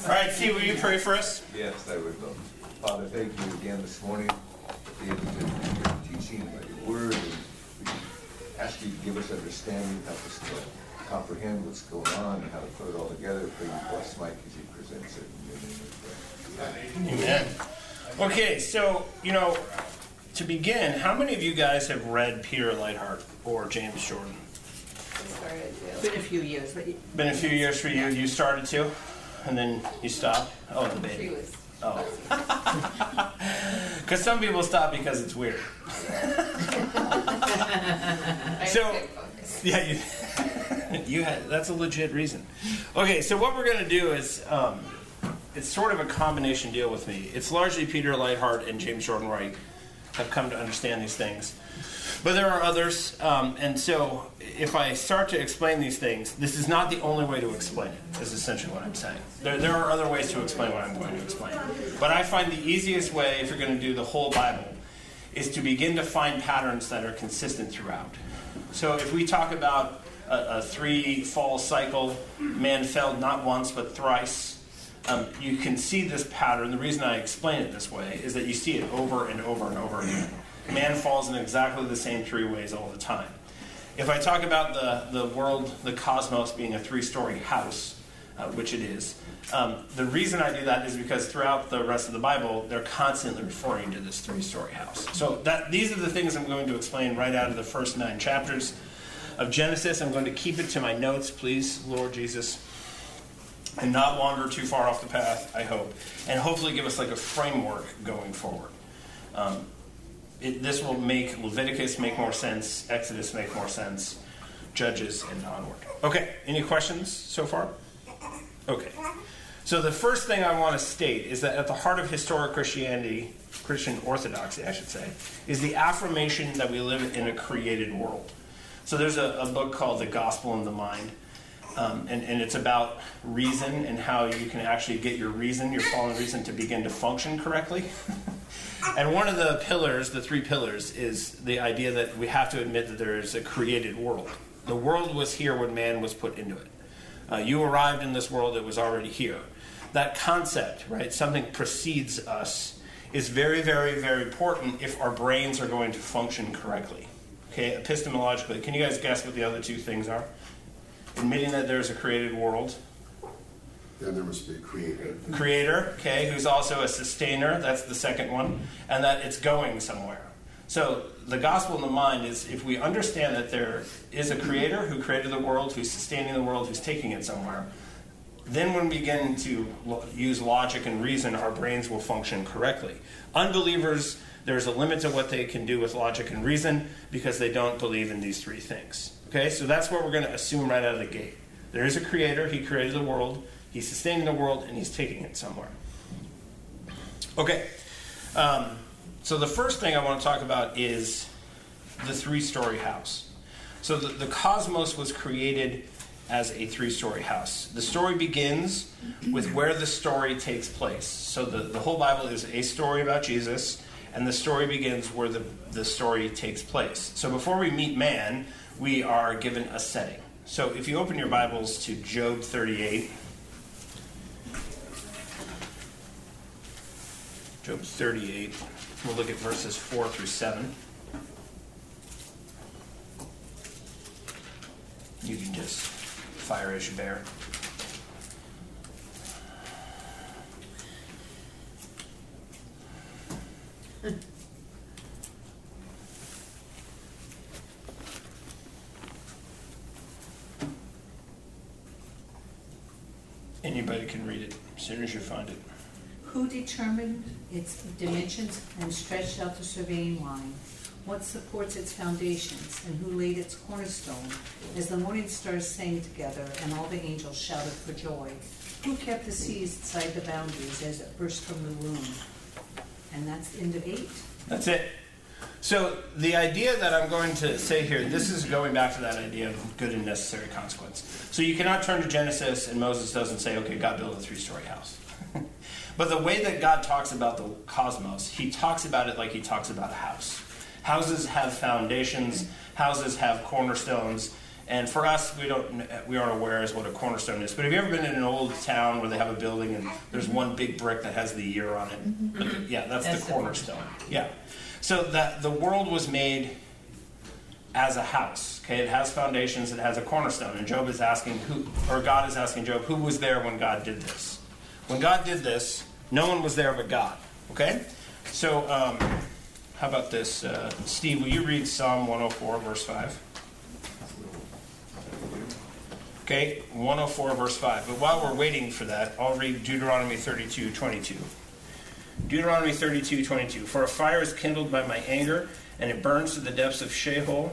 right, Steve, will you pray for us? Yes, I would. Father, thank you again this morning for being able to do your teaching about your word. And we ask you to give us understanding, help us to comprehend what's going on and how to put it all together. Pray you bless Mike as he presents it. Amen. Okay, so, to begin, how many of you guys have read Peter Leithart or James Jordan? It's been a few years. Been a few years for you. You started to, and then you stopped? Oh, the baby. Oh. Because some people stop because it's weird. So, yeah, you had, that's a legit reason. Okay, so what we're going to do is, it's sort of a combination deal with me. It's largely Peter Leithart and James Jordan Wright have come to understand these things. But there are others, and so if I start to explain these things, this is not the only way to explain it, is essentially what I'm saying. There are other ways to explain what I'm going to explain. But I find the easiest way, if you're going to do the whole Bible, is to begin to find patterns that are consistent throughout. So if we talk about a three-fall cycle, man fell not once but thrice, you can see this pattern. The reason I explain it this way is that you see it over and over and over again. Man falls in exactly the same three ways all the time. If I talk about the world, the cosmos being a three-story house, which it is, the reason I do that is because throughout the rest of the Bible, they're constantly referring to this three-story house. So these are the things I'm going to explain right out of the first 9 chapters of Genesis. I'm going to keep it to my notes, please, Lord Jesus, and not wander too far off the path, I hope, and hopefully give us like a framework going forward. This will make Leviticus make more sense, Exodus make more sense, Judges, and onward. Okay, any questions so far? Okay. So the first thing I want to state is that at the heart of historic Christianity, Christian orthodoxy, I should say, is the affirmation that we live in a created world. So there's a book called The Gospel in the Mind, and it's about reason and how you can actually get your fallen reason, to begin to function correctly. And one of the pillars, the 3 pillars, is the idea that we have to admit that there is a created world. The world was here when man was put into it. You arrived in this world, it was already here. That concept, right, something precedes us, is very, very, very important if our brains are going to function correctly. Okay, epistemologically. Can you guys guess what the other 2 things are? Admitting that there's a created world. Then there must be a creator. Creator, okay, who's also a sustainer, that's the second one, and that it's going somewhere. So the gospel in the mind is, if we understand that there is a creator who created the world, who's sustaining the world, who's taking it somewhere, then when we begin to use logic and reason, our brains will function correctly. Unbelievers, there's a limit to what they can do with logic and reason because they don't believe in these 3 things. Okay, so that's what we're going to assume right out of the gate. There is a creator, he created the world, he's sustaining the world, and he's taking it somewhere. Okay, so the first thing I want to talk about is the 3-story house. So the cosmos was created as a 3-story house. The story begins with where the story takes place. So the whole Bible is a story about Jesus, and the story begins where the story takes place. So before we meet man, we are given a setting. So if you open your Bibles to Job 38, Job 38, we'll look at verses 4 through 7. You can just fire as you bear. Anybody can read it as soon as you find it. Who determined its dimensions and stretched out the surveying line? What supports its foundations, and who laid its cornerstone? As the morning stars sang together, and all the angels shouted for joy. Who kept the seas inside the boundaries as it burst from the womb? And that's the end of 8. That's it. So the idea that I'm going to say here, this is going back to that idea of good and necessary consequence. So you cannot turn to Genesis and Moses doesn't say, okay, God built a 3-story house. But the way that God talks about the cosmos, he talks about it like he talks about a house. Houses have foundations, houses have cornerstones, And for us, we aren't aware as what a cornerstone is. But have you ever been in an old town where they have a building and there's one big brick that has the year on it? Yeah, that's the cornerstone. Yeah. So that the world was made as a house. Okay, it has foundations, it has a cornerstone. And God is asking Job, who was there when God did this? When God did this, no one was there but God. Okay? So, how about this? Steve, will you read Psalm 104, verse 5? Okay, 104, verse 5. But while we're waiting for that, I'll read Deuteronomy 32, 22. Deuteronomy 32, 22. For a fire is kindled by my anger, and it burns to the depths of Sheol.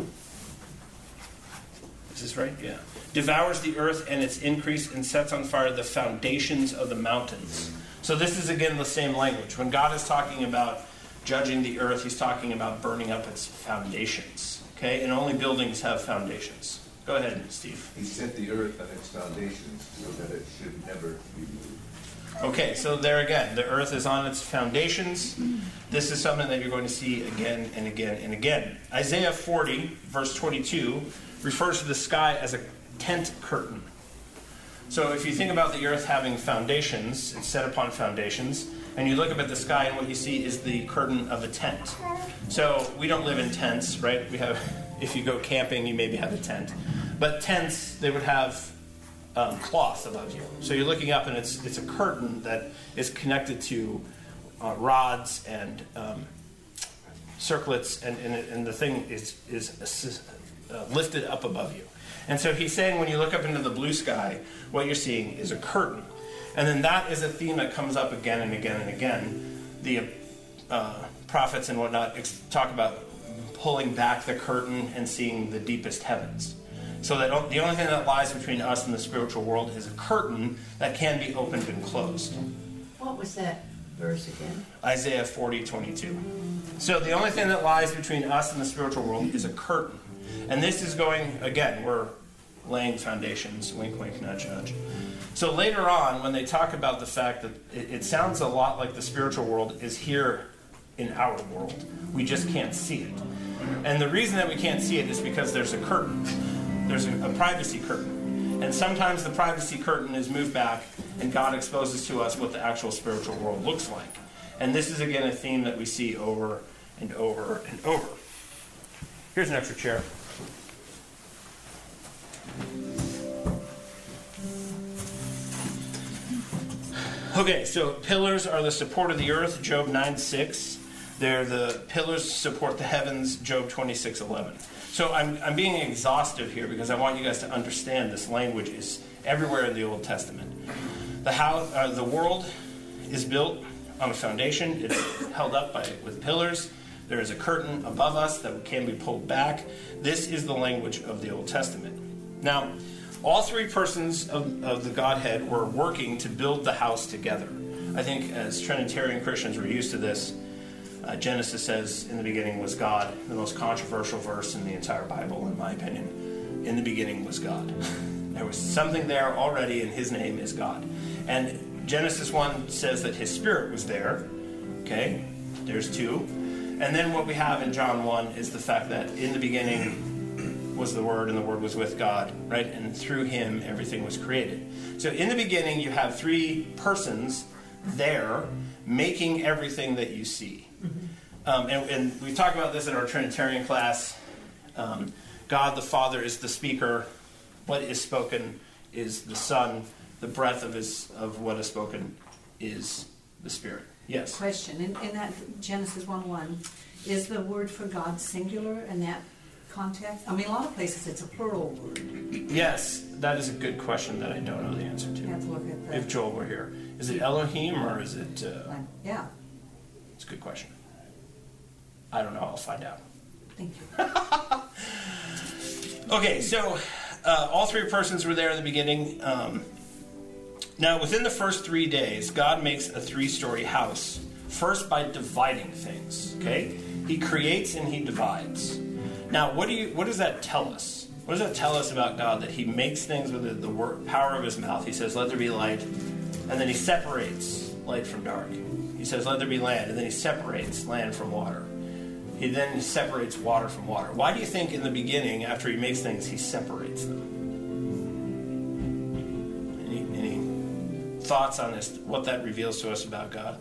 Is this right? Yeah. Devours the earth and its increase, and sets on fire the foundations of the mountains. So this is again the same language. When God is talking about judging the earth, he's talking about burning up its foundations. Okay? And only buildings have foundations. Go ahead, Steve. He set the earth on its foundations so that it should never be moved. Okay, so there again, the earth is on its foundations. This is something that you're going to see again and again and again. Isaiah 40, verse 22, refers to the sky as a tent curtain. So if you think about the earth having foundations, it's set upon foundations, and you look up at the sky and what you see is the curtain of a tent. So we don't live in tents, right? We have, if you go camping, you maybe have a tent. But tents, they would have cloth above you. So you're looking up and it's a curtain that is connected to rods and circlets, and the thing is lifted up above you. And so he's saying when you look up into the blue sky, what you're seeing is a curtain. And then that is a theme that comes up again and again and again. The prophets and whatnot talk about pulling back the curtain and seeing the deepest heavens. So that the only thing that lies between us and the spiritual world is a curtain that can be opened and closed. What was that verse again? Isaiah 40, 22. So the only thing that lies between us and the spiritual world is a curtain. And this is going, again, we're laying foundations, wink, wink, nudge, nudge. So later on, when they talk about the fact that it sounds a lot like the spiritual world is here in our world. We just can't see it. And the reason that we can't see it is because there's a curtain. There's a privacy curtain. And sometimes the privacy curtain is moved back and God exposes to us what the actual spiritual world looks like. And this is, again, a theme that we see over and over and over. Here's an extra chair. Okay, so pillars are the support of the earth, Job 9:6. They're the pillars support the heavens, Job 26:11. So I'm being exhaustive here because I want you guys to understand this language is everywhere in the Old Testament. The world is built on a foundation. It's held up with pillars. There is a curtain above us that can be pulled back. This is the language of the Old Testament. Now, all three persons of the Godhead were working to build the house together. I think as Trinitarian Christians, we're used to this. Genesis says, in the beginning was God, the most controversial verse in the entire Bible, in my opinion. In the beginning was God. There was something there already, and his name is God. And Genesis 1 says that his spirit was there. Okay, there's two. And then what we have in John 1 is the fact that in the beginning was the Word, and the Word was with God, right? And through him, everything was created. So in the beginning, you have three persons there making everything that you see. And we talked about this in our Trinitarian class. God the Father is the speaker. What is spoken is the Son. The breath of what is spoken is the Spirit. Yes? Question. In that Genesis 1:1, is the word for God singular in that context? I mean, a lot of places it's a plural word. Yes, that is a good question that I don't know the answer to. You have to look at that. If Joel were here. Is it Elohim or is it... Yeah. It's a good question. I don't know. I'll find out. Thank you. Okay, so all three persons were there in the beginning. Now, within the first 3 days, God makes a 3-story house. First, by dividing things. Okay, He creates and He divides. Now, what does that tell us? What does that tell us about God? That He makes things with the power of His mouth. He says, "Let there be light," and then He separates light from dark. He says, "Let there be land," and then He separates land from water. he then separates water from water. Why do you think in the beginning, after he makes things, he separates them? Any thoughts on this, what that reveals to us about God?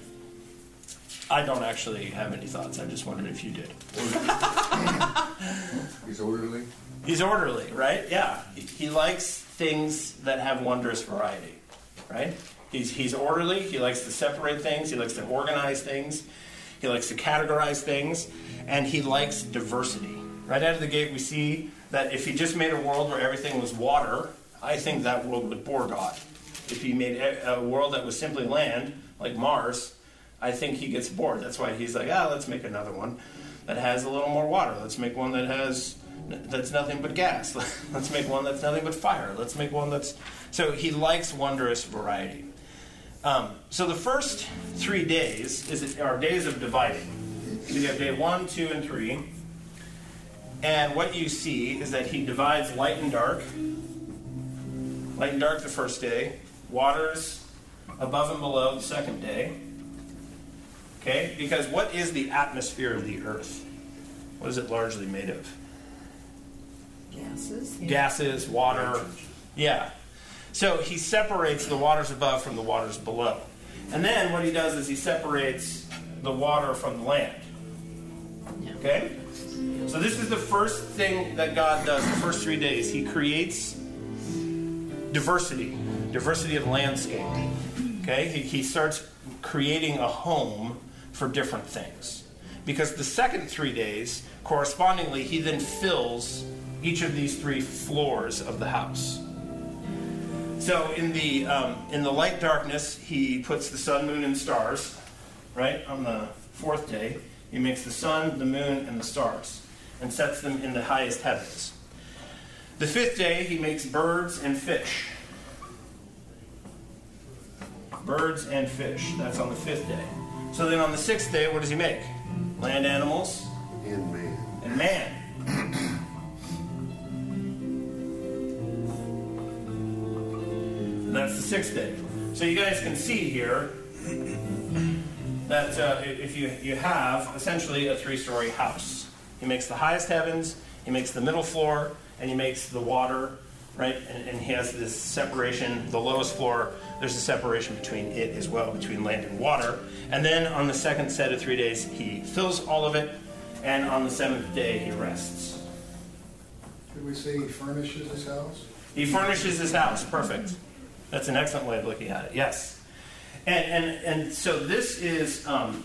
I don't actually have any thoughts. I just wondered if you did. He's orderly. He's orderly, right? Yeah. He likes things that have wondrous variety, right? He's orderly. He likes to separate things. He likes to organize things. He likes to categorize things. And he likes diversity. Right out of the gate, we see that if he just made a world where everything was water, I think that world would bore God. If he made a world that was simply land, like Mars, I think he gets bored. That's why he's like, let's make another one that has a little more water. Let's make one that's nothing but gas. Let's make one that's nothing but fire. Let's make one that's... So he likes wondrous variety. So the first 3 days are days of dividing. So you have day 1, 2, and 3. And what you see is that he divides light and dark. Light and dark the first day. Waters above and below the second day. Okay? Because what is the atmosphere of the earth? What is it largely made of? Gases. Gases, water. Yeah. So he separates the waters above from the waters below. And then what he does is he separates the water from the land. Okay? So this is the first thing that God does the first 3 days. He creates diversity of landscape. Okay? He starts creating a home for different things. Because the second 3 days, correspondingly, he then fills each of these 3 floors of the house. So in the light darkness, he puts the sun, moon, and stars. Right? On the 4th day, he makes the sun, the moon, and the stars, and sets them in the highest heavens. The 5th day, he makes birds and fish. Birds and fish. That's on the 5th day. So then on the 6th day, what does he make? Land animals. And man. And man. And that's the 6th day. So you guys can see here that if you have essentially a 3-story house. He makes the highest heavens, he makes the middle floor, and he makes the water, right? And he has this separation. The lowest floor, there's a separation between it as well, between land and water. And then on the second set of 3 days, he fills all of it, and on the 7th day, he rests. Did we say he furnishes his house? He furnishes his house. Perfect. That's an excellent way of looking at it. Yes. And so this is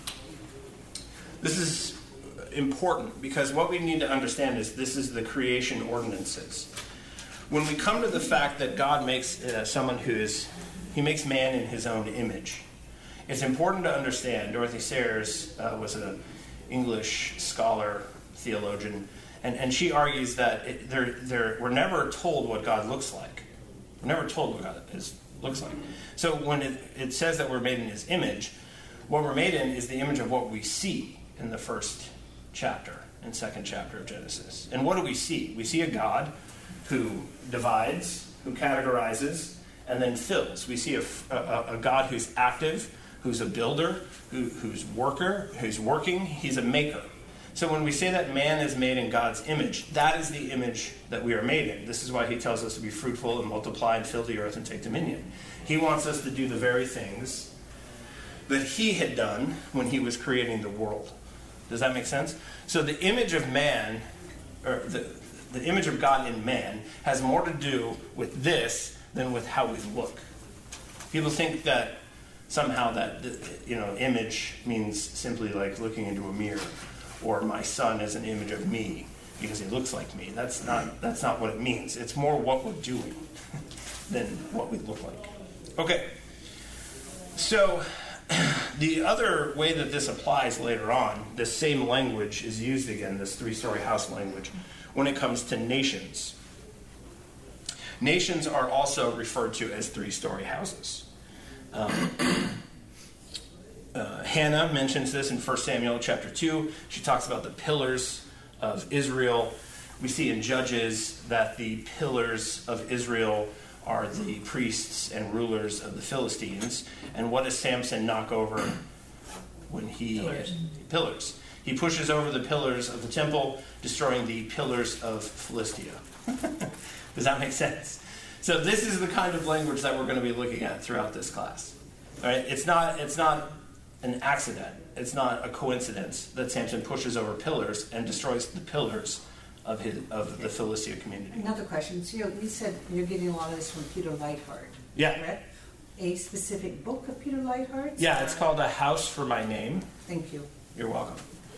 important, because what we need to understand is this is the creation ordinances. When we come to the fact that God makes he makes man in his own image, it's important to understand. Dorothy Sayers was an English scholar, theologian, and she argues that we're never told what God looks like. We're never told what God looks like. So when it says that we're made in his image, what we're made in is the image of what we see in the first chapter and second chapter of Genesis. And what do we see? We see a God who divides, who categorizes, and then fills. We see a God who's active, who's a builder, who's working. He's a maker. So when we say that man is made in God's image, that is the image that we are made in. This is why he tells us to be fruitful and multiply and fill the earth and take dominion. He wants us to do the very things that he had done when he was creating the world. Does that make sense? So the image of man, or the image of God in man, has more to do with this than with how we look. People think that somehow that image means simply like looking into a mirror, or my son is an image of me because he looks like me. That's not what it means. It's more what we're doing than what we look like. Okay. So the other way that this applies later on, this same language is used again, this 3-story house language, when it comes to nations. Nations are also referred to as 3-story houses. Hannah mentions this in 1 Samuel chapter 2. She talks about the pillars of Israel. We see in Judges that the pillars of Israel are the priests and rulers of the Philistines. And what does Samson knock over when he... Pillars. He pushes over the pillars of the temple, destroying the pillars of Philistia. Does that make sense? So this is the kind of language that we're going to be looking at throughout this class. All right? It's not an accident. It's not a coincidence that Samson pushes over pillars and destroys the pillars of the Philistia community. Another question. So you said you're getting a lot of this from Peter Leithart. Yeah. Correct? A specific book of Peter Leithart's? Yeah, it's called A House for My Name. Thank you. You're welcome.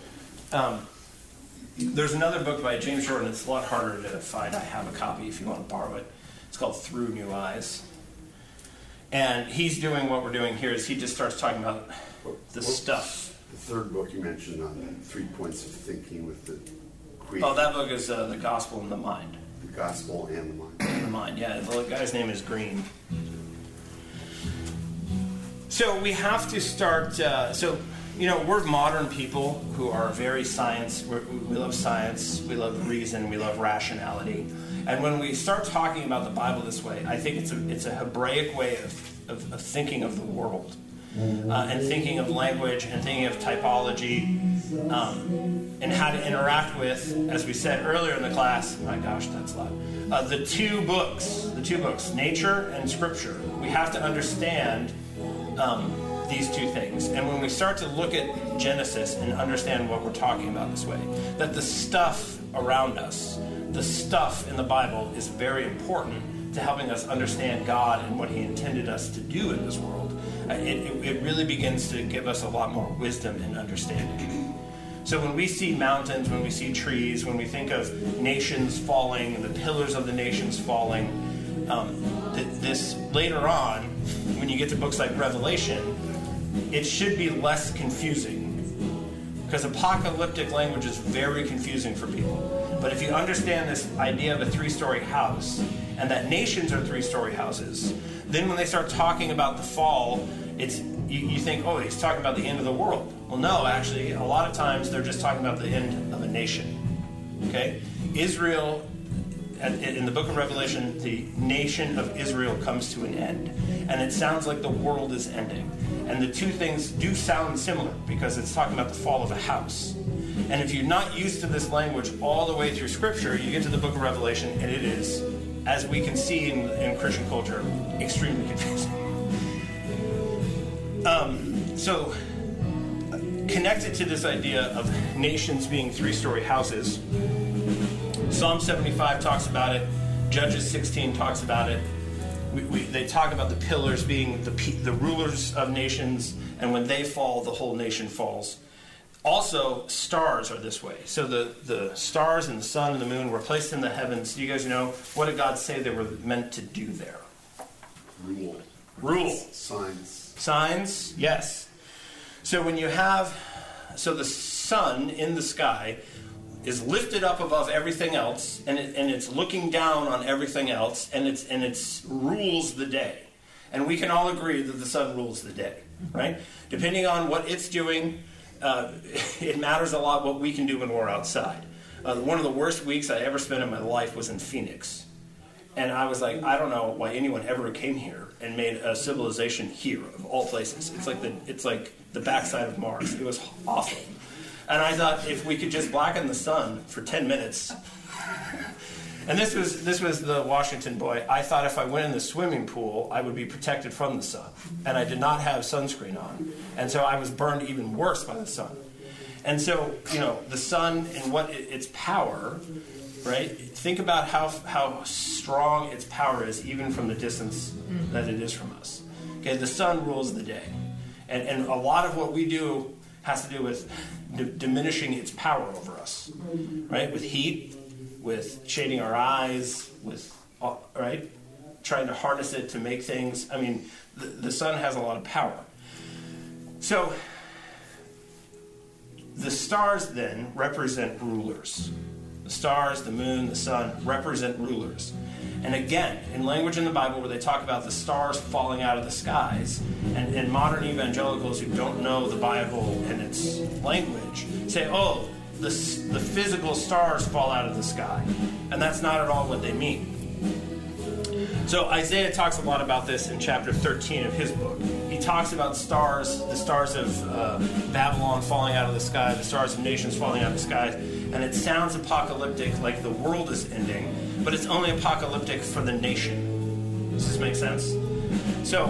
There's another book by James Jordan. It's a lot harder to find. I have a copy if you want to borrow it. It's called Through New Eyes. And he's doing what we're doing here is he just starts talking about the stuff. The third book you mentioned on 3 points of thinking with the creed. Oh, that book is The Gospel and the Mind. The Gospel and the Mind. The Mind, yeah. The guy's name is Green. So we have to start... we're modern people who are very we love science, we love reason, we love rationality. And when we start talking about the Bible this way, I think it's a Hebraic way of thinking of the world. And thinking of language and thinking of typology and how to interact with, as we said earlier in the class, my gosh, that's loud, the two books, nature and scripture. We have to understand these two things. And when we start to look at Genesis and understand what we're talking about this way, that the stuff around us, the stuff in the Bible is very important to helping us understand God and what he intended us to do in this world. It really begins to give us a lot more wisdom and understanding. So when we see mountains, when we see trees, when we think of nations falling and the pillars of the nations falling, this later on, when you get to books like Revelation, it should be less confusing. Because apocalyptic language is very confusing for people. But if you understand this idea of a 3-story house, and that nations are 3-story houses, then when they start talking about the fall, you think, oh, he's talking about the end of the world. Well, no, actually, a lot of times they're just talking about the end of a nation. Okay? Israel, in the book of Revelation, the nation of Israel comes to an end. And it sounds like the world is ending. And the two things do sound similar because it's talking about the fall of a house. And if you're not used to this language all the way through Scripture, you get to the book of Revelation, and it is, as we can see in Christian culture, extremely confusing. So, connected to this idea of nations being 3-story houses, Psalm 75 talks about it, Judges 16 talks about it. They talk about the pillars being the rulers of nations, and when they fall, the whole nation falls. Also, stars are this way. So the stars and the sun and the moon were placed in the heavens. Do you guys know, what did God say they were meant to do there? Rule. Signs, yes. So when you have, the sun in the sky is lifted up above everything else, and it's looking down on everything else, and it's rules the day. And we can all agree that the sun rules the day, right? Depending on what it's doing, it matters a lot what we can do when we're outside. One of the worst weeks I ever spent in my life was in Phoenix. And I was like, I don't know why anyone ever came here and made a civilization here, of all places. It's like the backside of Mars. It was awful. And I thought, if we could just blacken the sun for 10 minutes. And this was the Washington boy. I thought if I went in the swimming pool, I would be protected from the sun. And I did not have sunscreen on. And so I was burned even worse by the sun. And so, the sun and what its power, right? Think about how strong its power is, even from the distance that it is from us. Okay, the sun rules the day. And a lot of what we do has to do with diminishing its power over us, right? With heat, with shading our eyes, right? Trying to harness it to make things. I mean, the sun has a lot of power. So, the stars then represent rulers. The stars, the moon, the sun represent rulers. And again, in language in the Bible where they talk about the stars falling out of the skies, and modern evangelicals who don't know the Bible and its language say, oh, the physical stars fall out of the sky. And that's not at all what they mean. So Isaiah talks a lot about this in chapter 13 of his book. He talks about the stars of Babylon falling out of the sky, the stars of nations falling out of the sky, and it sounds apocalyptic, like the world is ending, but it's only apocalyptic for the nation. Does this make sense? So,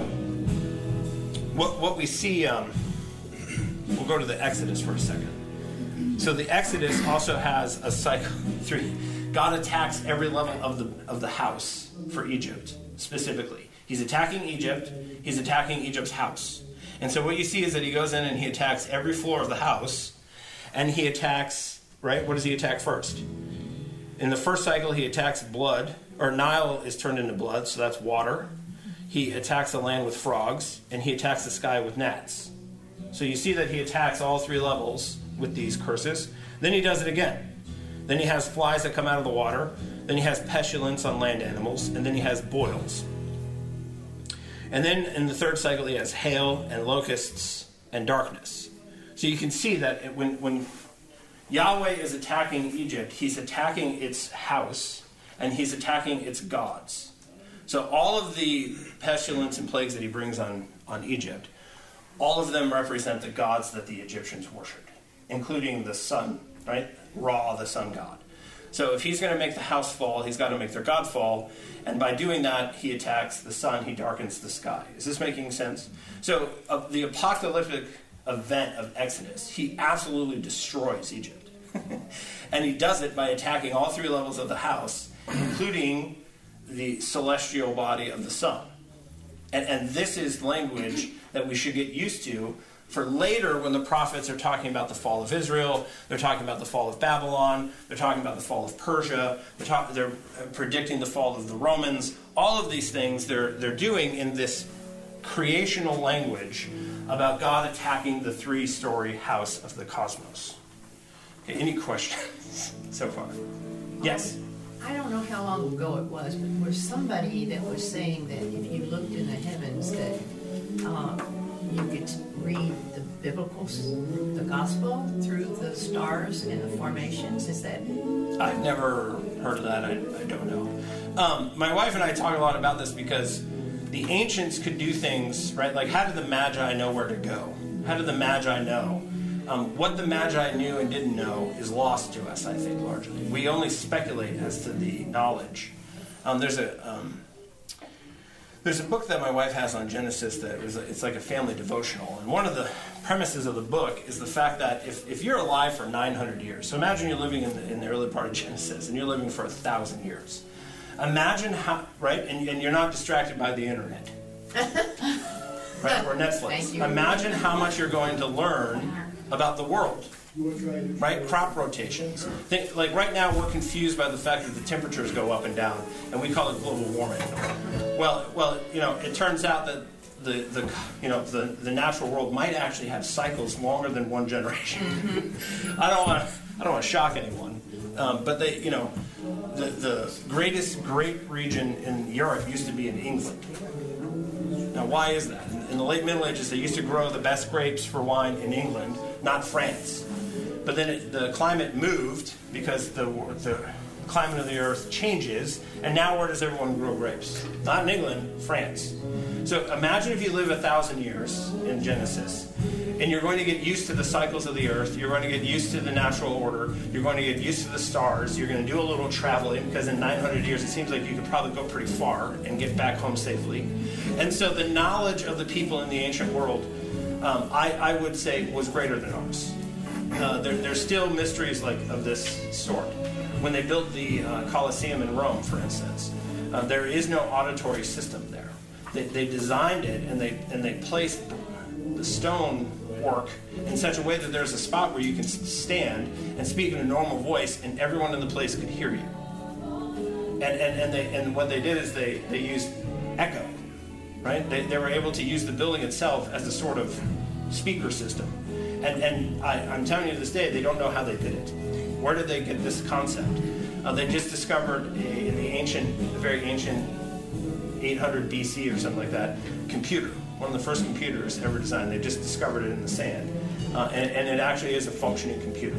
what we see, we'll go to the Exodus for a second. So the Exodus also has a cycle 3. God attacks every level of the house for Egypt, specifically. He's attacking Egypt. He's attacking Egypt's house. And so what you see is that he goes in and he attacks every floor of the house, and he attacks, right? What does he attack first? In the first cycle, he attacks blood, or Nile is turned into blood, so that's water. He attacks the land with frogs, and he attacks the sky with gnats. So you see that he attacks all 3 levels with these curses. Then he does it again. Then he has flies that come out of the water. Then he has pestilence on land animals. And then he has boils. And then in the third cycle, he has hail and locusts and darkness. So you can see that when Yahweh is attacking Egypt, he's attacking its house, and he's attacking its gods. So all of the pestilence and plagues that he brings on Egypt, all of them represent the gods that the Egyptians worshipped, including the sun, right? Ra, the sun god. So if he's going to make the house fall, he's got to make their god fall. And by doing that, he attacks the sun, he darkens the sky. Is this making sense? So the apocalyptic event of Exodus, he absolutely destroys Egypt. And he does it by attacking all 3 levels of the house, including the celestial body of the sun. And this is language that we should get used to for later when the prophets are talking about the fall of Israel, they're talking about the fall of Babylon, they're talking about the fall of Persia, they're predicting the fall of the Romans. All of these things they're doing in this creational language about God attacking the 3-story house of the cosmos. Okay, any questions so far? Yes? I don't know how long ago it was, but was somebody that was saying that if you looked in the heavens that you could read the the gospel through the stars and the formations? Is that? I've never heard of that. I don't know. My wife and I talk a lot about this because the ancients could do things, right? Like, how did the Magi know where to go? How did the Magi know? What the Magi knew and didn't know is lost to us, I think, largely. We only speculate as to the knowledge. There's a book that my wife has on Genesis it's like a family devotional. And one of the premises of the book is the fact that if you're alive for 900 years, so imagine you're living in the early part of Genesis, and you're living for 1,000 years. Imagine how, right, and you're not distracted by the internet. Right, or Netflix. Imagine how much you're going to learn about the world. Right? Crop rotations. Like right now we're confused by the fact that the temperatures go up and down, and we call it global warming. Well, it turns out that the natural world might actually have cycles longer than one generation. Mm-hmm. I don't want to shock anyone, but the greatest grape region in Europe used to be in England. Now, why is that? In the late Middle Ages, they used to grow the best grapes for wine in England, not France. But then the climate moved because the climate of the earth changes, and now where does everyone grow grapes? Not in England, France. So imagine if you live 1,000 years in Genesis, and you're going to get used to the cycles of the earth, you're going to get used to the natural order, you're going to get used to the stars, you're going to do a little traveling, because in 900 years it seems like you could probably go pretty far and get back home safely. And so the knowledge of the people in the ancient world, I would say, was greater than ours. There's still mysteries of this sort. When they built the Colosseum in Rome, for instance, there is no auditory system there. They designed it, and they placed the stone work in such a way that there's a spot where you can stand and speak in a normal voice, and everyone in the place could hear you. And what they did is they used echo, right? They were able to use the building itself as a sort of speaker system. And I'm telling you to this day, they don't know how they did it. Where did they get this concept? They just discovered in the very ancient 800 BC or something like that, computer. One of the first computers ever designed. They just discovered it in the sand. And it actually is a functioning computer.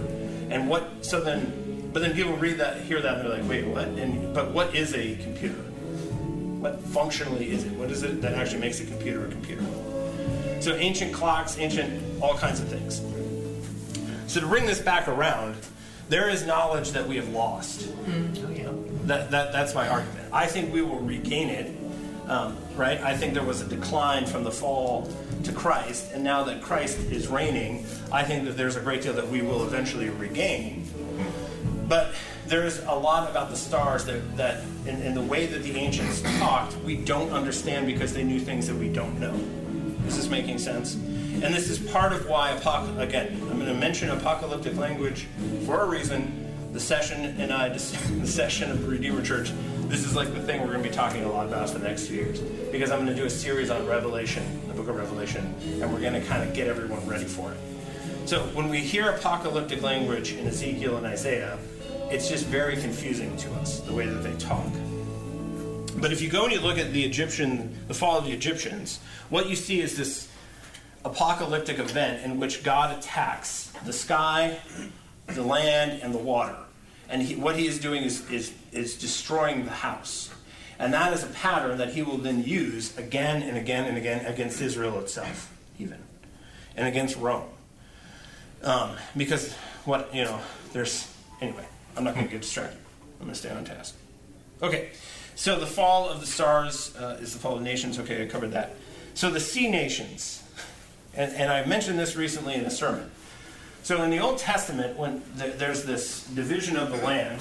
But then people hear that, and they're like, wait, what? But what is a computer? What functionally is it? What is it that actually makes a computer a computer? So ancient clocks, all kinds of things. So to bring this back around, there is knowledge that we have lost. Oh, yeah. That's my argument. I think we will regain it, right? I think there was a decline from the fall to Christ, and now that Christ is reigning, I think that there's a great deal that we will eventually regain. But there's a lot about the stars that in the way that the ancients talked, we don't understand because they knew things that we don't know. Is this making sense? And this is part of why, again, I'm going to mention apocalyptic language for a reason. The session of Redeemer Church, this is like the thing we're going to be talking a lot about for the next 2 years. Because I'm going to do a series on Revelation, the book of Revelation, and we're going to kind of get everyone ready for it. So when we hear apocalyptic language in Ezekiel and Isaiah, it's just very confusing to us, the way that they talk. But if you go and you look at the fall of the Egyptians, what you see is this apocalyptic event in which God attacks the sky, the land, and the water. And what he is doing is destroying the house. And that is a pattern that he will then use again and again and again against Israel itself, even. And against Rome. Because anyway, I'm not going to get distracted. I'm going to stay on task. Okay, so the fall of the stars is the fall of the nations. Okay, I covered that. So the sea nations. And I mentioned this recently in a sermon. So in the Old Testament, when there's this division of the land,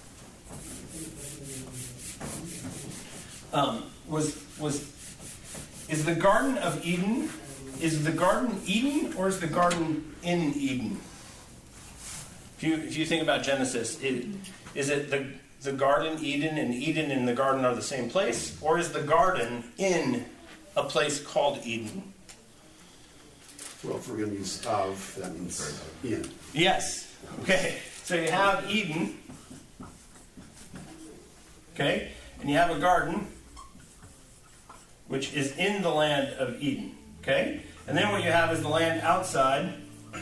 is the Garden of Eden, is the Garden Eden or is the Garden in Eden? If you think about Genesis, is it the Garden Eden and the garden are the same place? Or is the garden in a place called Eden? Well, if we're going to use of, that means in. Yes. Okay. So you have Eden. Okay. And you have a garden, which is in the land of Eden. Okay. And then what you have is the land outside.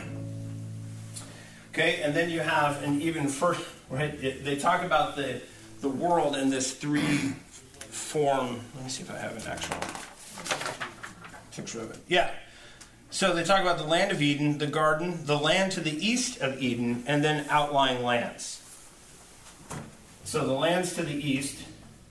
Okay. And then you have an even further, right? They talk about the world in this three form. Let me see if I have an actual picture of it. Yeah. So they talk about the land of Eden, the garden, the land to the east of Eden, and then outlying lands. So the lands to the east,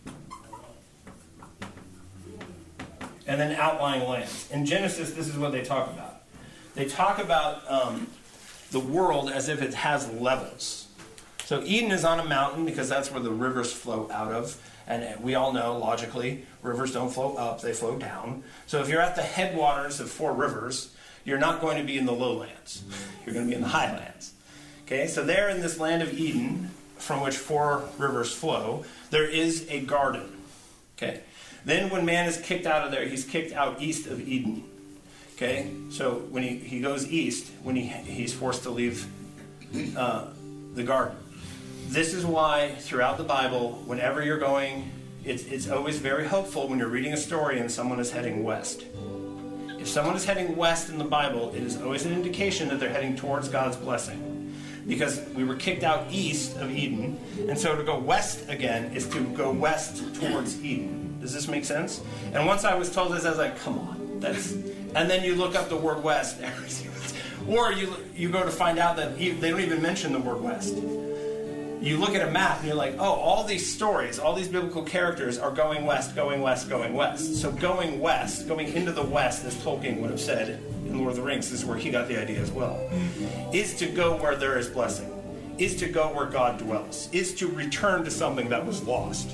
and then outlying lands. In Genesis, this is what they talk about. They talk about the world as if it has levels. So Eden is on a mountain because that's where the rivers flow out of. And we all know, logically, rivers don't flow up, they flow down. So if you're at the headwaters of 4 rivers, you're not going to be in the lowlands. You're going to be in the highlands. Okay, so there in this land of Eden, from which 4 rivers flow, there is a garden. Okay, then when man is kicked out of there, he's kicked out east of Eden. Okay, so when he goes east, when he's forced to leave the garden. This is why throughout the Bible, whenever you're going, it's always very helpful when you're reading a story and someone is heading west. If someone is heading west in the Bible, it is always an indication that they're heading towards God's blessing. Because we were kicked out east of Eden, and so to go west again is to go west towards Eden. Does this make sense? And once I was told this, I was like, come on. And then you look up the word west, or you go to find out that they don't even mention the word west. You look at a map and you're like, oh, all these stories, all these biblical characters are going west, going west, going west. So going west, going into the west, as Tolkien would have said in Lord of the Rings, this is where he got the idea as well, is to go where there is blessing, is to go where God dwells, is to return to something that was lost.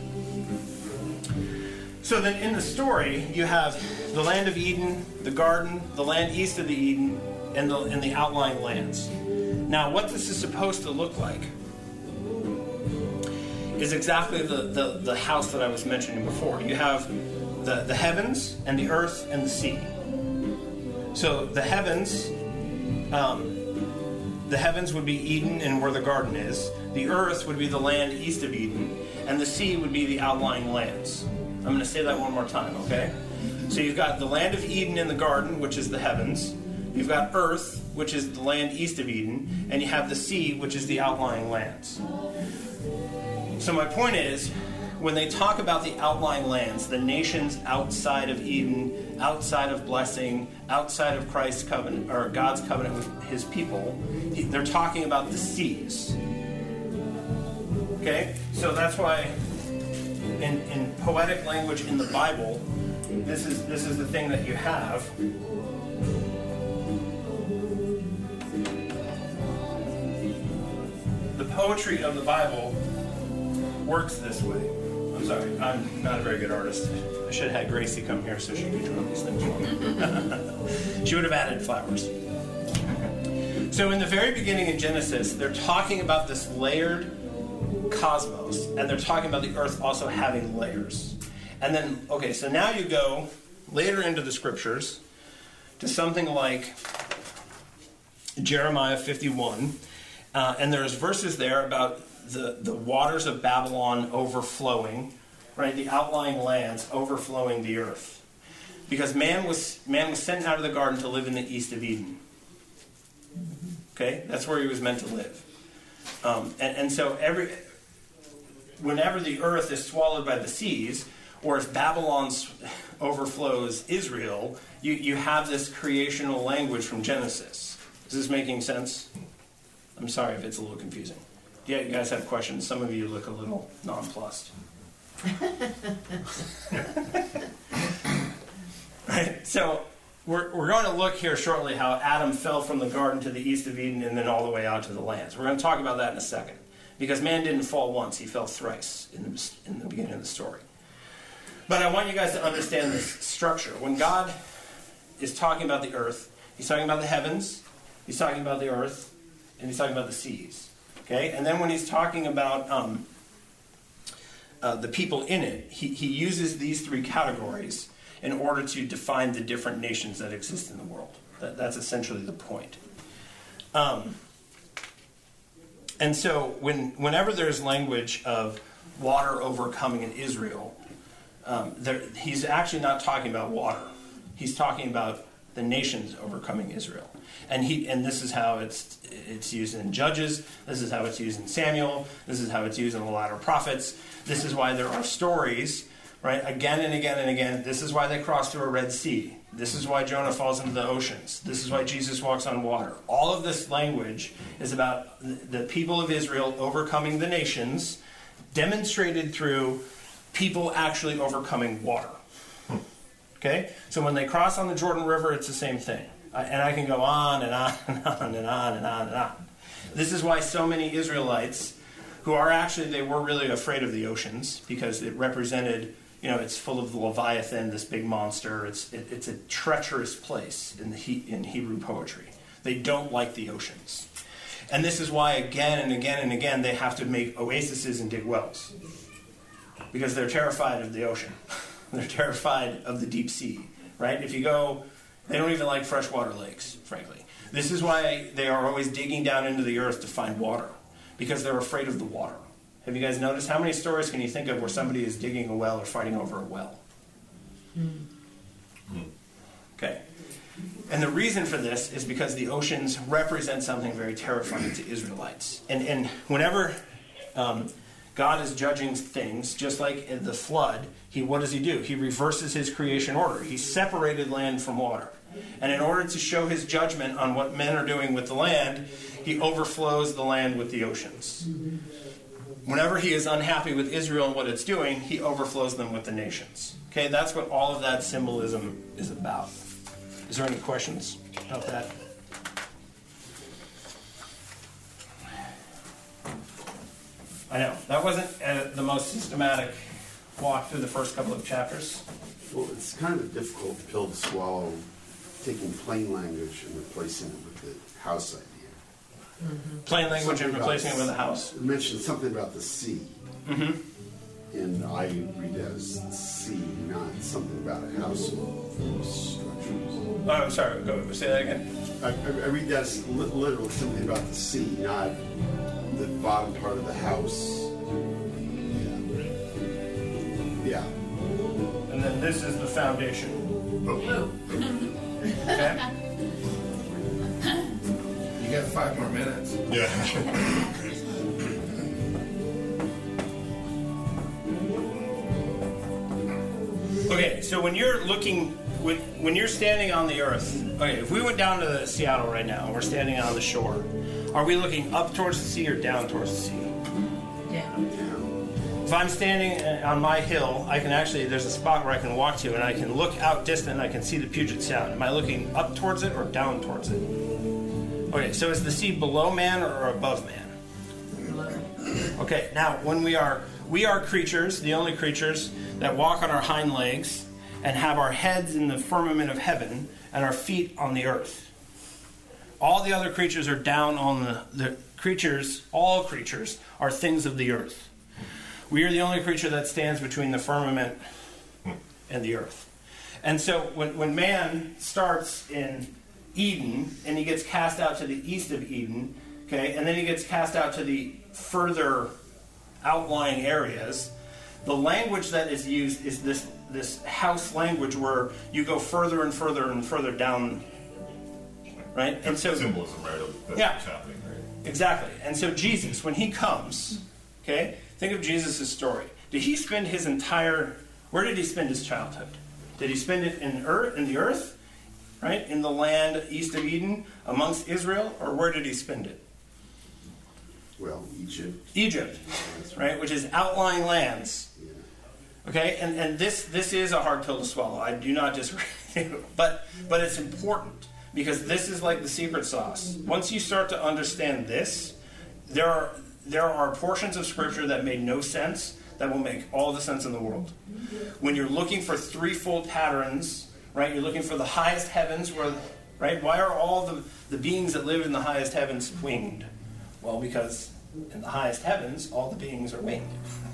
So then in the story, you have the land of Eden, the garden, the land east of the Eden, and the outlying lands. Now, what this is supposed to look like is exactly the house that I was mentioning before. You have the heavens and the earth and the sea. So the heavens would be Eden and where the garden is. The earth would be the land east of Eden, and the sea would be the outlying lands. I'm going to say that one more time, okay? So you've got the land of Eden in the garden, which is the heavens. You've got earth, which is the land east of Eden, and you have the sea, which is the outlying lands. So my point is, when they talk about the outlying lands, the nations outside of Eden, outside of blessing, outside of Christ's covenant, or God's covenant with his people, they're talking about the seas. Okay? So that's why in poetic language in the Bible, this is the thing that you have. The poetry of the Bible works this way. I'm sorry, I'm not a very good artist. I should have had Gracie come here so she could draw these things for me. She would have added flowers. So in the very beginning in Genesis, they're talking about this layered cosmos, and they're talking about the earth also having layers. And then, okay, so now you go later into the scriptures to something like Jeremiah 51, and there's verses there about the waters of Babylon overflowing, right? The outlying lands overflowing the earth. Because man was sent out of the garden to live in the east of Eden. Okay? That's where he was meant to live. And so whenever the earth is swallowed by the seas, or if Babylon overflows Israel, you have this creational language from Genesis. Is this making sense? I'm sorry if it's a little confusing. Yeah, you guys have questions. Some of you look a little nonplussed. Right? So we're going to look here shortly how Adam fell from the garden to the east of Eden and then all the way out to the lands. We're going to talk about that in a second. Because man didn't fall once, he fell thrice in the beginning of the story. But I want you guys to understand this structure. When God is talking about the earth, he's talking about the heavens, he's talking about the earth, and he's talking about the seas. Okay? And then when he's talking about the people in it, he uses these three categories in order to define the different nations that exist in the world. That's essentially the point. And so whenever there's language of water overcoming in Israel, he's actually not talking about water. He's talking about the nations overcoming Israel. And this is how it's used in Judges. This is how it's used in Samuel. This is how it's used in the latter prophets. This is why there are stories, right, again and again and again. This is why they cross through a Red Sea. This is why Jonah falls into the oceans. This is why Jesus walks on water. All of this language is about the people of Israel overcoming the nations, demonstrated through people actually overcoming water. Okay? So when they cross on the Jordan River, it's the same thing. And I can go on and on and on and on and on and on. This is why so many Israelites, who are actually, they were really afraid of the oceans, because it represented, it's full of the Leviathan, this big monster. It's a treacherous place in Hebrew poetry. They don't like the oceans. And this is why again and again and again they have to make oases and dig wells. Because they're terrified of the ocean. They're terrified of the deep sea, right? If you go, they don't even like freshwater lakes, frankly. This is why they are always digging down into the earth to find water, because they're afraid of the water. Have you guys noticed? How many stories can you think of where somebody is digging a well or fighting over a well? Okay. And the reason for this is because the oceans represent something very terrifying to Israelites. And whenever God is judging things, just like in the flood, what does he do? He reverses his creation order. He separated land from water. And in order to show his judgment on what men are doing with the land, he overflows the land with the oceans. Whenever he is unhappy with Israel and what it's doing, he overflows them with the nations. Okay, that's what all of that symbolism is about. Is there any questions about that? I know, that wasn't the most systematic walk through the first couple of chapters. Well, it's kind of a difficult pill to swallow, taking plain language and replacing it with the house idea. Mm-hmm. Plain language and replacing it with a house. It mentioned something about the sea. Mm-hmm. And I read that as sea, not something about a house of structures. Oh, I'm sorry. Go say that again. I read that as literally something about the sea, not the bottom part of the house. Yeah. And then this is the foundation. Okay? You got 5 more minutes. Yeah. so when you're looking, when you're standing on the earth, okay, if we went down to Seattle right now, and we're standing on the shore, are we looking up towards the sea or down towards the sea? Down. If I'm standing on my hill, I can actually, there's a spot where I can walk to, and I can look out distant, and I can see the Puget Sound. Am I looking up towards it or down towards it? Okay, so is the sea below man or above man? Okay, now when we are creatures, the only creatures that walk on our hind legs and have our heads in the firmament of heaven and our feet on the earth. All the other creatures are down on the creatures, all creatures are things of the earth. We are the only creature that stands between the firmament and the earth. And so when man starts in Eden and he gets cast out to the east of Eden, okay, and then he gets cast out to the further outlying areas, the language that is used is this house language where you go further and further and further down, right? And so symbolism, right? That's yeah, what's happening, right? Exactly. And so Jesus, when he comes, okay, think of Jesus' story. Did he spend his entire, where did he spend his childhood? Did he spend it in the earth, right, in the land east of Eden, amongst Israel, or where did he spend it? Well, Egypt. Egypt, right, which is outlying lands. Yeah. Okay, and this is a hard pill to swallow. I do not disagree with you, but it's important because this is like the secret sauce. Once you start to understand this, there are portions of Scripture that made no sense that will make all the sense in the world. When you're looking for threefold patterns, right? You're looking for the highest heavens, right? Why are all the beings that live in the highest heavens winged? Well, because in the highest heavens, all the beings are winged.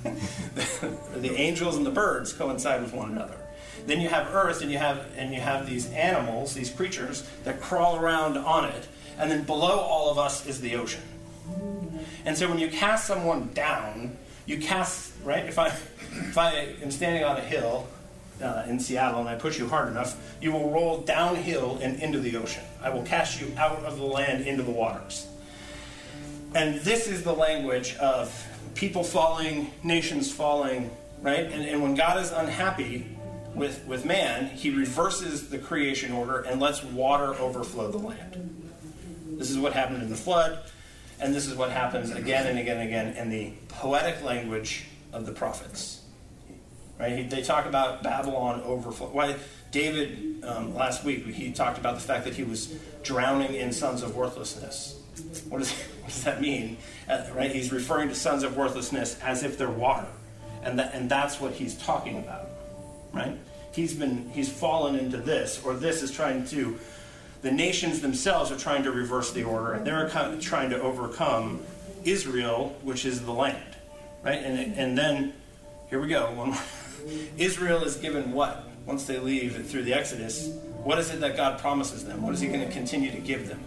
The angels and the birds coincide with one another. Then you have earth, and you have these animals, these creatures that crawl around on it, and then below all of us is the ocean. And so when you cast someone down, you cast, right? If I am standing on a hill in Seattle and I push you hard enough, you will roll downhill and into the ocean. I will cast you out of the land into the waters. And this is the language of people falling, nations falling, right? And when God is unhappy with man, he reverses the creation order and lets water overflow the land. This is what happened in the flood, and this is what happens again and again and again in the poetic language of the prophets. Right? They talk about Babylon overflow. Why David, last week, he talked about the fact that he was drowning in sons of worthlessness. What does that mean? Right? He's referring to sons of worthlessness as if they're water, and that's what he's talking about. Right? He's fallen into this, or this is trying to. The nations themselves are trying to reverse the order, and they're trying to overcome Israel, which is the land. Right? And then here we go. Israel is given what? Once they leave through the Exodus, what is it that God promises them? What is he going to continue to give them?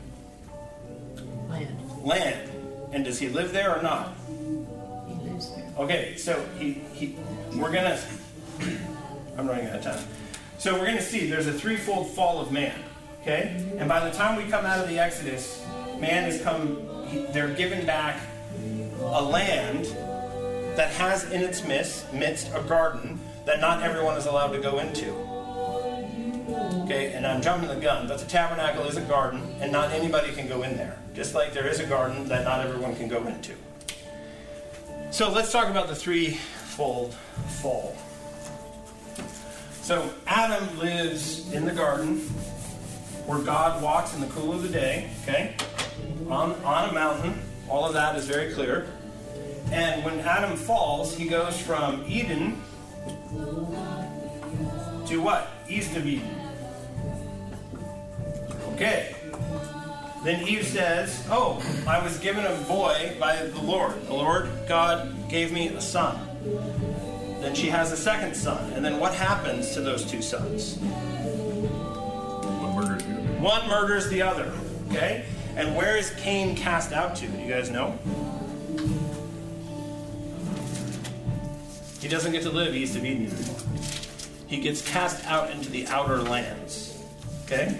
Land. And does he live there or not? He lives there. Okay, so we're going to... I'm running out of time. So we're going to see there's a threefold fall of man. Okay? And by the time we come out of the Exodus, man has come... They're given back a land that has in its midst a garden that not everyone is allowed to go into. Okay, and I'm jumping the gun, but the tabernacle is a garden, and not anybody can go in there. Just like there is a garden that not everyone can go into. So let's talk about the threefold fall. So Adam lives in the garden where God walks in the cool of the day, okay, on a mountain. All of that is very clear. And when Adam falls, he goes from Eden to what? East of Eden. Okay. Then Eve says, oh, I was given a boy by the Lord. The Lord God gave me a son. Then she has a second son. And then what happens to those two sons? One murders the other. Okay? And where is Cain cast out to? Do you guys know? He doesn't get to live east of Eden anymore. He gets cast out into the outer lands. Okay?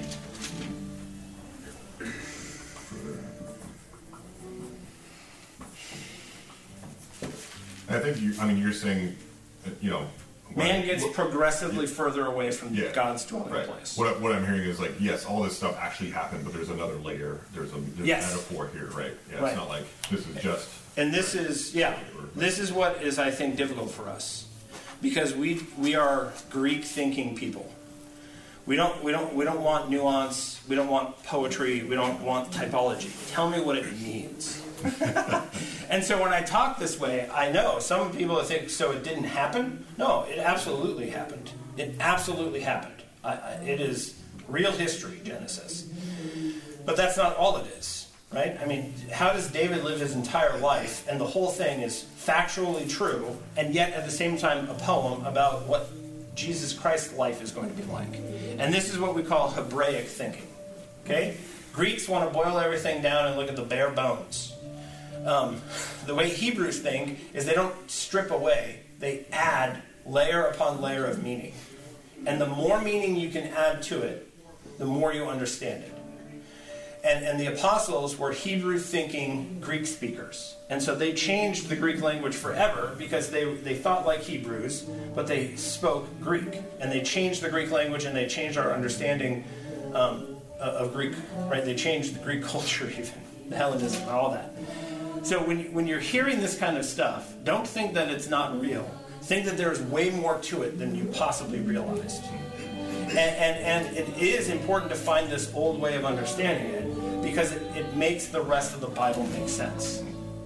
I think you're saying, Man gets progressively further away from God's dwelling place. What I'm hearing is like, yes, all this stuff actually happened, but there's another layer. There's a metaphor here, right? Yeah, It's not like this is just. And this is what is, I think, difficult for us, because we are Greek thinking people. We don't want nuance. We don't want poetry. We don't want typology. Tell me what it means. And so when I talk this way, I know some people think, so it didn't happen? No, it absolutely happened. It absolutely happened. It is real history, Genesis. But that's not all it is, right? I mean, how does David live his entire life, and the whole thing is factually true, and yet at the same time a poem about what Jesus Christ's life is going to be like? And this is what we call Hebraic thinking. Okay? Greeks want to boil everything down and look at the bare bones. The way Hebrews think is they don't strip away. They add layer upon layer of meaning. And the more meaning you can add to it, the more you understand it. And the apostles were Hebrew-thinking Greek speakers. And so they changed the Greek language forever because they thought like Hebrews, but they spoke Greek. And they changed the Greek language, and they changed our understanding of Greek, right? They changed the Greek culture even, the Hellenism, and all that. So when you're hearing this kind of stuff, don't think that it's not real. Think that there's way more to it than you possibly realized. And it is important to find this old way of understanding it, because it makes the rest of the Bible make sense.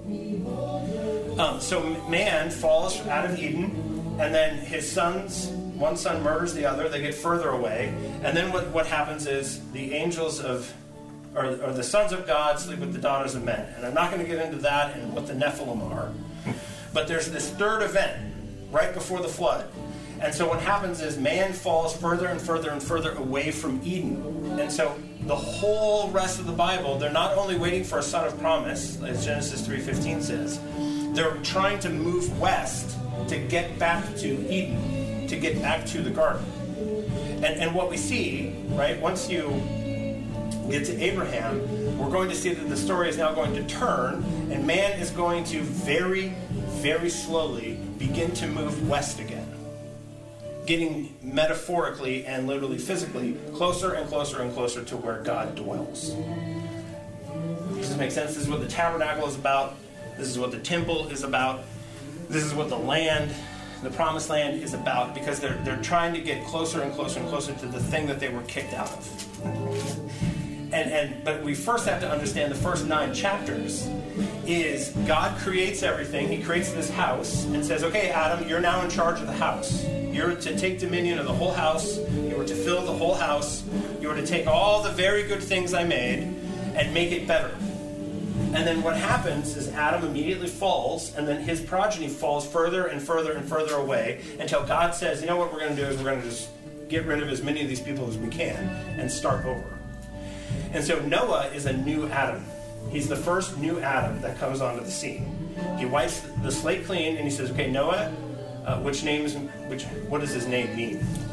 So man falls out of Eden, and then his sons, one son murders the other, they get further away, and then what happens is the angels of, or the sons of God sleep with the daughters of men. And I'm not going to get into that and what the Nephilim are, but there's this third event right before the flood. And so what happens is man falls further and further and further away from Eden. And so the whole rest of the Bible, they're not only waiting for a son of promise, as Genesis 3:15 says, they're trying to move west to get back to Eden, to get back to the garden. And what we see, right, once you get to Abraham, we're going to see that the story is now going to turn, and man is going to very, very slowly begin to move west again, getting metaphorically and literally physically closer and closer and closer to where God dwells. Does this make sense? This is what the tabernacle is about. This is what the temple is about. This is what the land, the promised land, is about, because they're trying to get closer and closer and closer to the thing that they were kicked out of. But we first have to understand the first 9 chapters is God creates everything. He creates this house and says, okay, Adam, you're now in charge of the house. You're to take dominion of the whole house. You were to fill the whole house. You were to take all the very good things I made and make it better. And then what happens is Adam immediately falls, and then his progeny falls further and further and further away until God says, you know what we're going to do is we're going to just get rid of as many of these people as we can and start over. And so Noah is a new Adam. He's the first new Adam that comes onto the scene. He wipes the slate clean, and he says, okay, Noah, what does his name mean?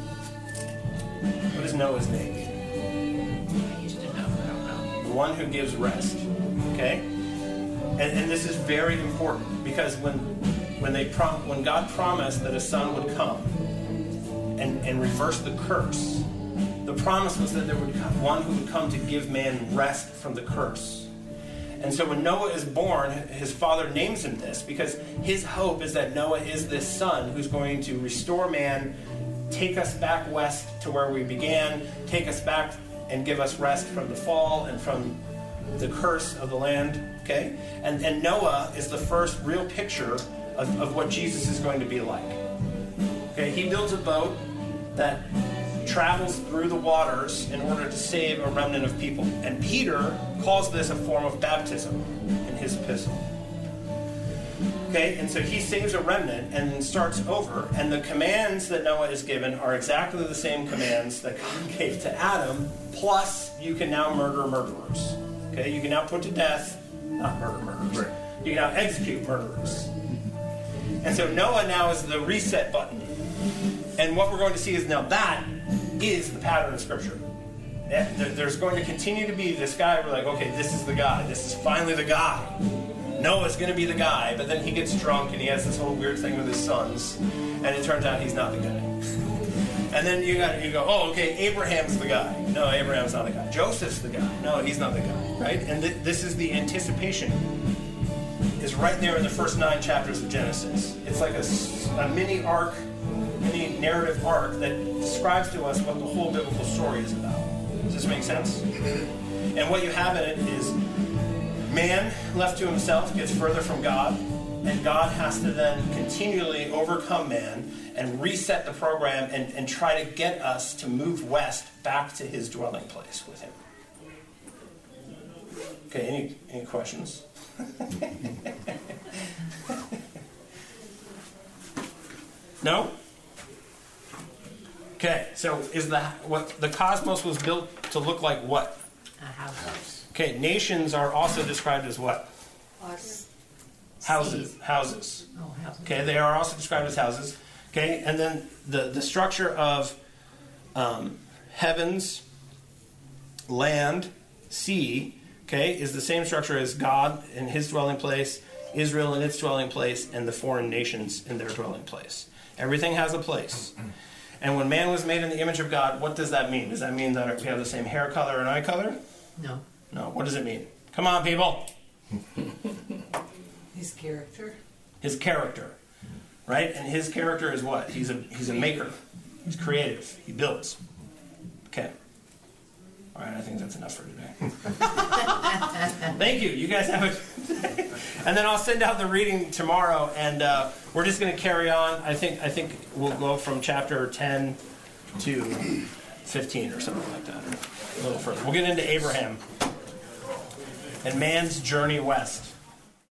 What does Noah's name mean? I used to know, but I don't know. The one who gives rest. Okay? And this is very important, because when God promised that a son would come and reverse the curse, the promise was that there would come one who would come to give man rest from the curse. And so when Noah is born, his father names him this, because his hope is that Noah is this son who's going to restore man, take us back west to where we began, take us back and give us rest from the fall and from the curse of the land. Okay? And Noah is the first real picture of what Jesus is going to be like. Okay? He builds a boat that travels through the waters in order to save a remnant of people. And Peter calls this a form of baptism in his epistle. Okay, and so he saves a remnant and starts over, and the commands that Noah is given are exactly the same commands that God gave to Adam, plus you can now murder murderers. Okay, you can now put to death, not murder murderers. Right. You can now execute murderers. And so Noah now is the reset button. And what we're going to see is now that is the pattern of Scripture. There's going to continue to be this guy, we're like, okay, this is the guy. This is finally the guy. Noah's going to be the guy, but then he gets drunk and he has this whole weird thing with his sons. And and it turns out he's not the guy. And then you go, oh, okay, Abraham's the guy. No, Abraham's not the guy. Joseph's the guy. No, he's not the guy, right? And this is the anticipation. It's right there in the first 9 chapters of Genesis. It's like a mini arc, mini narrative arc that describes to us what the whole biblical story is about. Does this make sense? And what you have in it is man, left to himself, gets further from God, and God has to then continually overcome man and reset the program and try to get us to move west back to his dwelling place with him. Okay, any questions? No? Okay, so is the cosmos was built to look like what? A house. Okay, nations are also described as what? Us. Houses. Oh, houses. Okay, they are also described as houses. Okay, and then the structure of heavens, land, sea, okay, is the same structure as God in his dwelling place, Israel in its dwelling place, and the foreign nations in their dwelling place. Everything has a place. And when man was made in the image of God, what does that mean? Does that mean that we have the same hair color and eye color? No. No. What does it mean? Come on, people. His character. His character. Right? And his character is what? He's a maker. He's creative. He builds. Okay. All right, I think that's enough for today. Thank you. You guys have a... And then I'll send out the reading tomorrow, and we're just going to carry on. I think we'll go from chapter 10 to 15 or something like that, or a little further. We'll get into Abraham and man's journey west.